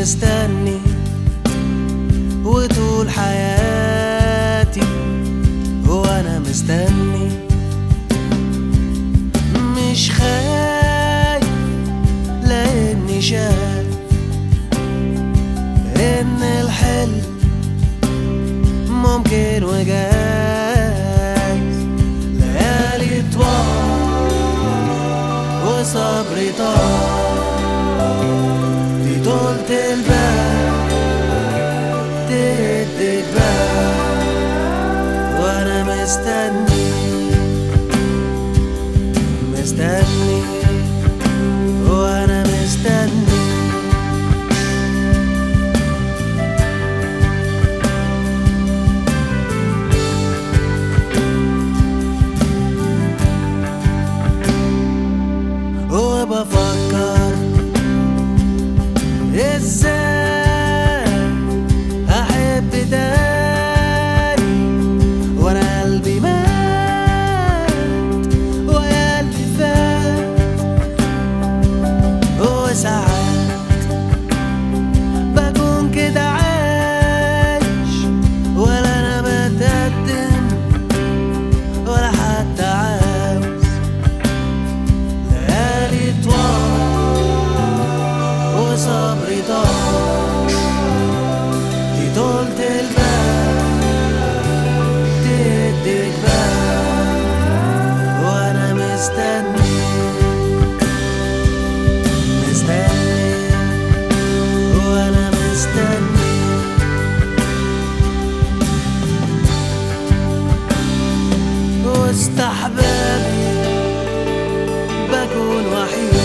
مستني وطول حياتي وانا مستني، مش خايف لاني شايف ان الحلم ممكن وجايز. ليالي طوال وصبري طال، دي طولة البال تهد جبال وانا مستني وانا مستني. وبفكر ازاي احب تاني وانا قلبي مات ويا اللي فات. وساعات بكون كده عايش ولا انا بتقدم ولا حتى عاوز. ليالي طوال وصبري طال، دي طولة البال تهد جبال وانا مستني وانا مستني. وسط احبابي بكون وحيد